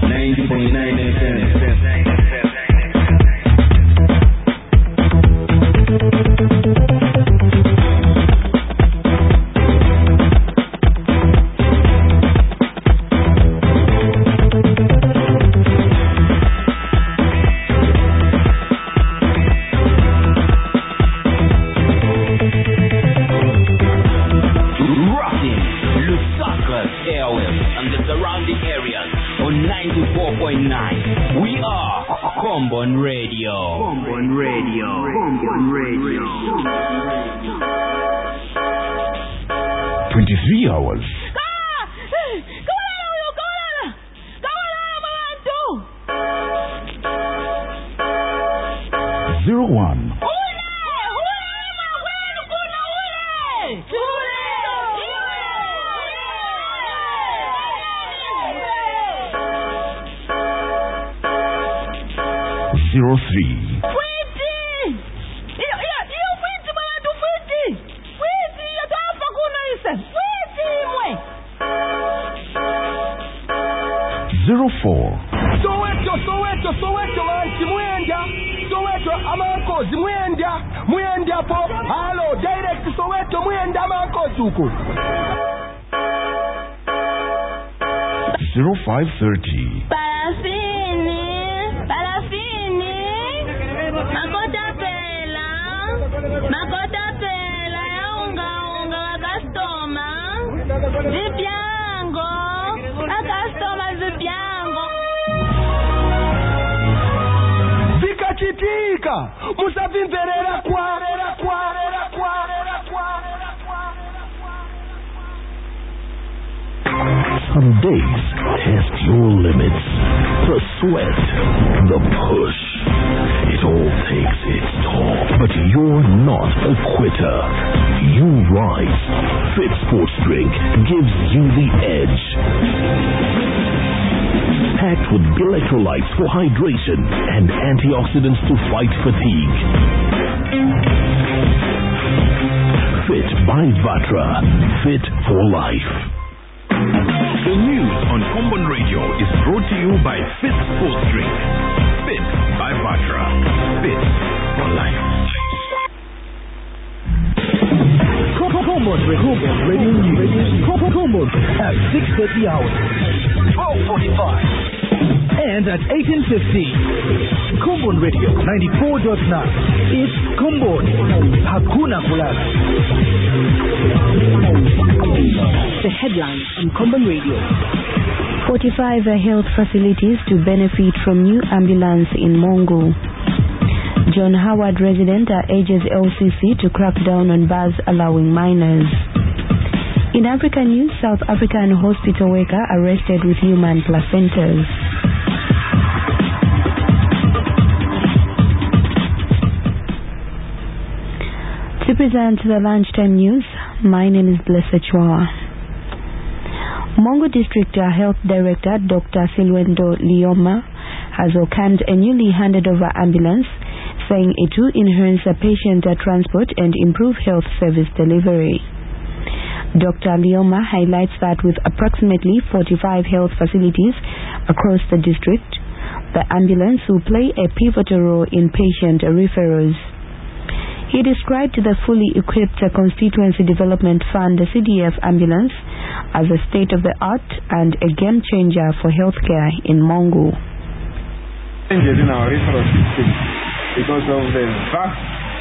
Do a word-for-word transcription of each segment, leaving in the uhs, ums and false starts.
ninety point nine F M. twenty-three hours. Zero one. Zero three. Zero four. Soweto, Soweto, Soweto, anti Mwenda. Soweto, amanko, Mwenda. Mwenda po. Hello, direct Soweto, Mwenda, amanko, Zuko. Zero five thirty. Parafini, parafini. Makota pela, makota pela ya unga unga wa customer. Zipiango, a customer zipiango. Zikachitika, musavimverera kwarera kwarera kwarera kwarera Some days test your limits. The sweat, the push. It all takes its toll. But you're not a quitter. You rise. Fit Sports Drink gives you the edge. Packed with electrolytes for hydration and antioxidants to fight fatigue. Fit by Vatra. Fit for life. The news on Combon Radio is brought to you by Fit Sports Drink. Fit by Vatra. Fit for life. Combon Radio News. Combon at six thirty hours, twelve forty-five, and at eighteen fifty. Combon Radio ninety-four point nine. It's Combon. Hakuna Kulala. The headlines on Combon Radio. forty-five health facilities to benefit from new ambulance in Mongo. John Howard resident urges L C C to crack down on bars allowing minors. In African news, South African hospital worker arrested with human placentas. To present the lunchtime news, my name is Blessed Chua. Mongo District Health Director Doctor Silwendo Lioma has ocanned a newly handed over ambulance, saying it will enhance patient transport and improve health service delivery. Doctor Lioma highlights that with approximately forty-five health facilities across the district, the ambulance will play a pivotal role in patient referrals. He described the fully equipped Constituency Development Fund C D F ambulance as a state-of-the-art and a game changer for healthcare in Mongo. Changes in our referral system because of the vast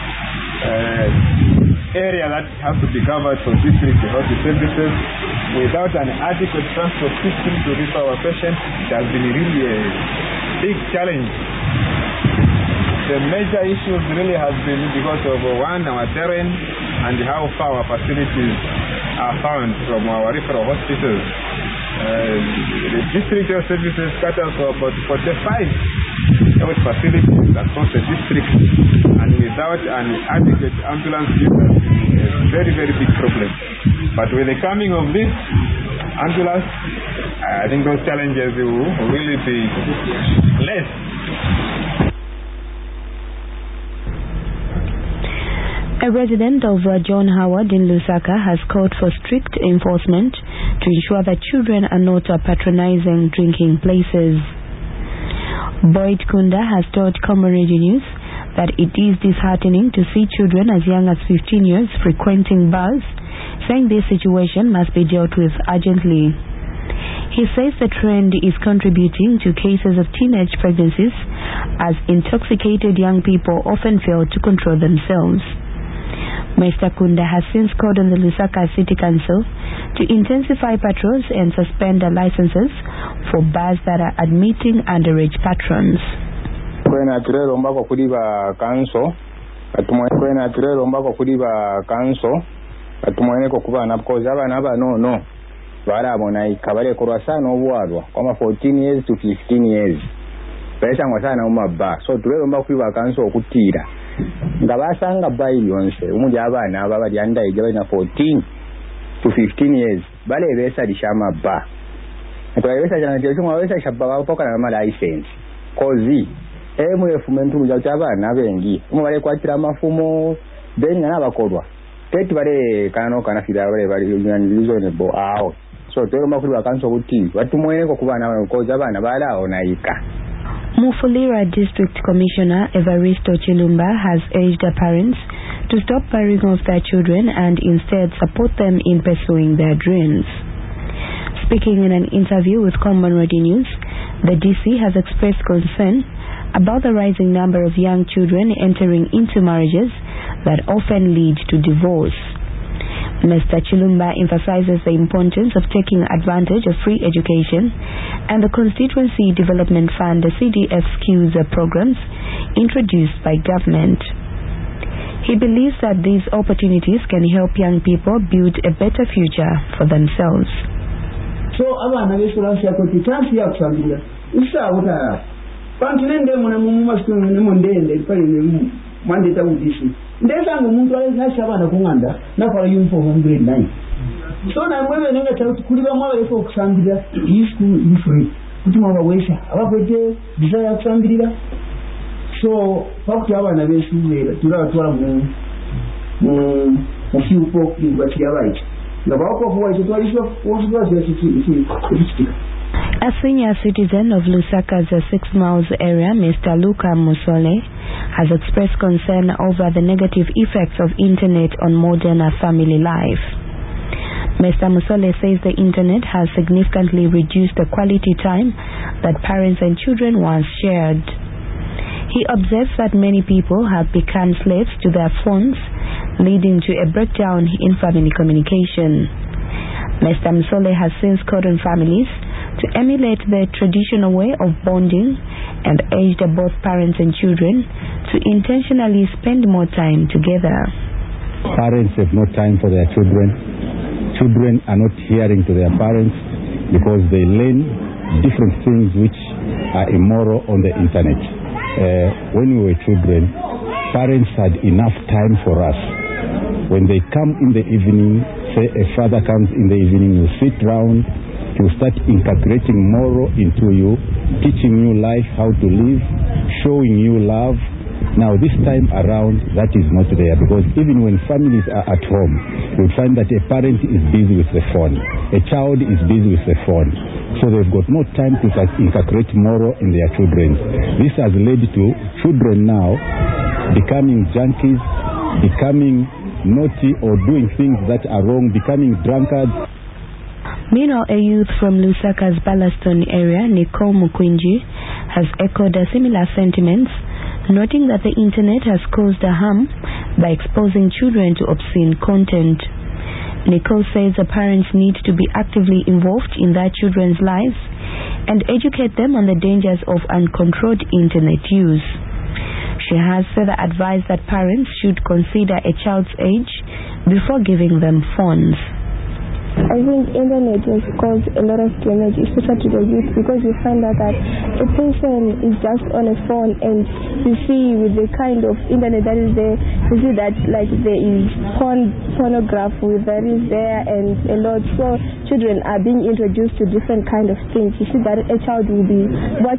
uh, area that has to be covered for district health services. Without an adequate transport system to reach our patients, it has been really a big challenge. The major issues really has been because of uh, one, our terrain and how far our facilities are found from our referral hospitals. Uh, the district health services caters for about forty-five health facilities across the district, and without an adequate ambulance service, it's a very, very big problem. But with the coming of this ambulance, I think those challenges will really be less. A resident of uh, John Howard in Lusaka has called for strict enforcement to ensure that children are not patronizing drinking places. Boyd Kunda has told Common Radio News that it is disheartening to see children as young as fifteen years frequenting bars, saying this situation must be dealt with urgently. He says the trend is contributing to cases of teenage pregnancies as intoxicated young people often fail to control themselves. Mister Kunda has since called on the Lusaka City Council to intensify patrols and suspend the licenses for bars that are admitting underage patrons. Kwena turero mbako kuri ba kanso atumwe kwena turero mbako kuri ba kanso atumwe ko kubana because abana abano no barabona ikabale korwa sana obwadwa kama fourteen years to fifteen years pesa ngwasana umabba so turero mbako kuri ba kanso okutira ngabasanga bayi yonse umuje abana aba bali anda ije na fourteen to fifteen years bale besa dishama ba atwabesa jana jesu ngawesa shababa poka na mala license kozi emu efumentu muja cyabana bengi umubare kwatira amafumo then n'abakorwa tete bare kanano kana fira bare bari yunanizo ne bo aho so tero makuru bakanso kuti batumwene ko kubana ko zabana bala onaika. Mufulira District Commissioner Evaristo Chilumba has urged the parents to stop firing off their children and instead support them in pursuing their dreams. Speaking in an interview with Common Radio News, the D C has expressed concern about the rising number of young children entering into marriages that often lead to divorce. Mister Chilumba emphasizes the importance of taking advantage of free education and the Constituency Development Fund, the C D F Q's programs introduced by government. He believes that these opportunities can help young people build a better future for themselves. So, abana besura yakoti chance ya kusambira. Isa uta Pantinende muna mumastu ne mondende pale ne mwande ta udisi. Ndeza ngumuntu ale nasha bana kunganda na kwa uniform grade nine. So na mwewe nenga cha kuliba mwawe lefo kusambira iyi school ni free. Kutuma bawesha abakwete desire ya kusambira. So pakuti abana besubera turatwara mu mu mufiuko ingwati yabaye. Ngabako kuwa ito twalisho woswa zesi. A senior citizen of Lusaka's Six Miles area, Mister Luka Musole, has expressed concern over the negative effects of internet on modern family life. Mister Musole says the internet has significantly reduced the quality time that parents and children once shared. He observes that many people have become slaves to their phones, leading to a breakdown in family communication. Mister Musole has since called on families to emulate the traditional way of bonding and urged both parents and children to intentionally spend more time together. Parents have no time for their children. Children are not hearing to their parents because they learn different things which are immoral on the internet. Uh, when we were children, parents had enough time for us. When they come in the evening, say a father comes in the evening, you sit round, to start integrating moral into you, teaching you life, how to live, showing you love. Now this time around, that is not there, because even when families are at home, you find that a parent is busy with the phone, a child is busy with the phone, so they've got no time to integrate moral in their children. This has led to children now becoming junkies, becoming naughty or doing things that are wrong, becoming drunkards. Meanwhile, a youth from Lusaka's Ballaston area, Nicole Mukwinji, has echoed similar sentiments, noting that the internet has caused a harm by exposing children to obscene content. Nicole says the parents need to be actively involved in their children's lives and educate them on the dangers of uncontrolled internet use. She has further advised that parents should consider a child's age before giving them phones. I think internet has caused a lot of damage, especially to the youth, because you find out that a person is just on a phone and you see with the kind of internet that is there, you see that like there is porn, pornography that is there and a lot. So children are being introduced to different kind of things. You see that a child will be watching